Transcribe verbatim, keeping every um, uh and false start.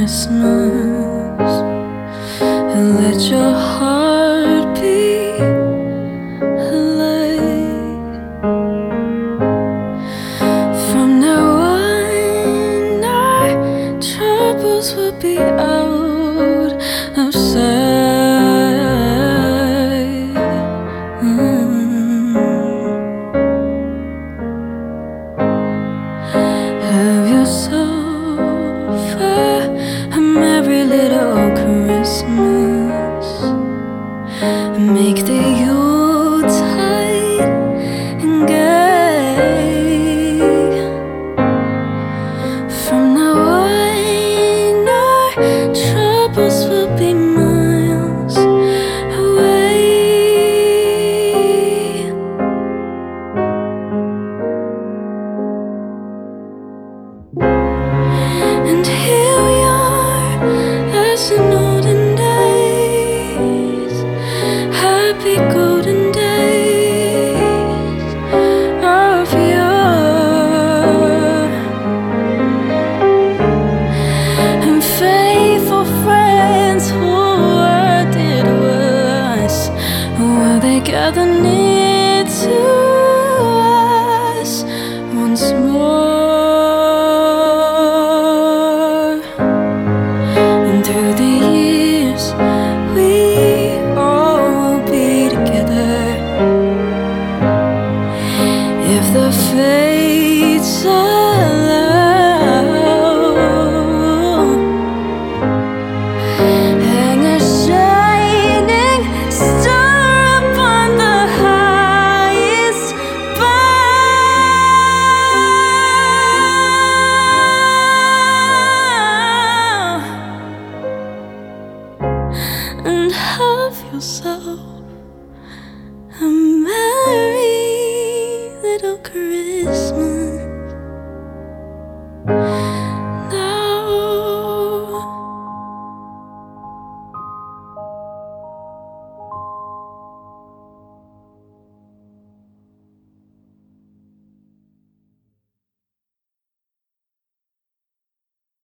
Christmas and let your heart be light. From now on, our troubles will be out of sight. Mm. Have yourself a merry little Christmas. Make the Yuletide gay. From now on, our troubles will be miles away. And here we are, as in olden days, happy golden days of yore, and faithful friends who were dear to us, while they gather near.